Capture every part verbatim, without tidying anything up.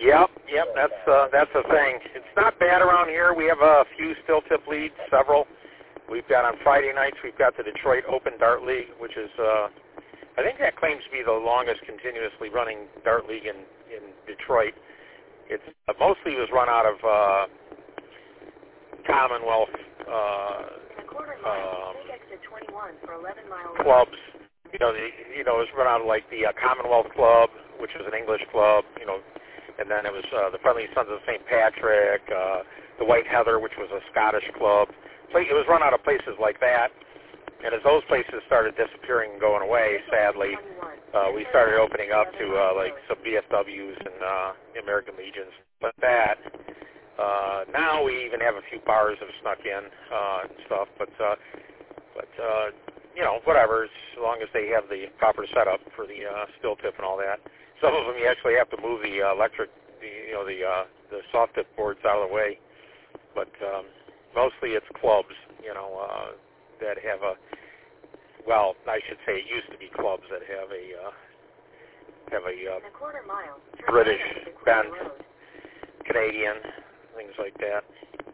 Yep, yep, that's uh, that's the thing. It's not bad around here. We have a few steel tip leads, several. We've got on Friday nights, we've got the Detroit Open Dart League, which is, uh, I think that claims to be the longest continuously running dart league in, in Detroit. It's uh, mostly was run out of uh, Commonwealth uh, um, clubs. You know, the, you know, it was run out of like the uh, Commonwealth Club, which was an English club, you know, and then it was uh, the Friendly Sons of Saint Patrick, uh, the White Heather, which was a Scottish club. So it was run out of places like that, and as those places started disappearing and going away, sadly, uh, we started opening up to uh, like some B F Ws and uh, American Legions, like that. Uh, now we even have a few bars that have snuck in uh, and stuff, but uh, but uh, you know, whatever, as long as they have the proper setup for the uh, steel tip and all that. Some of them you actually have to move the uh, electric, the, you know, the uh, the soft tip boards out of the way, but um, mostly it's clubs, you know, uh, that have a, well, I should say it used to be clubs that have a uh, have a, uh, a mile, British bent, Canadian, things like that.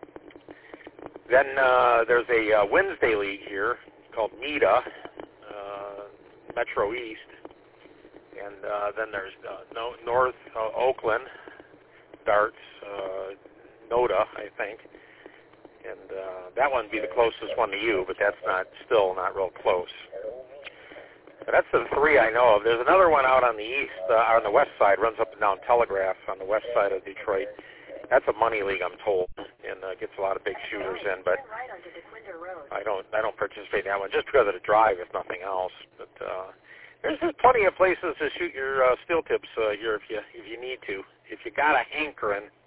Then uh, there's a uh, Wednesday league here called MEDA, uh, Metro East, and uh, then there's uh, no, North uh, Oakland Darts, uh, NODA, I think. And uh, that one would be the closest one to you, but that's not still not real close. But that's the three I know of. There's another one out on the east, uh, on the west side, runs up and down Telegraph on the west side of Detroit. That's a money league, I'm told, and uh, gets a lot of big shooters in. But I don't, I don't participate in that one just because of the drive, if nothing else. But uh, there's just plenty of places to shoot your uh, steel tips uh, here if you if you need to. If you got a hankering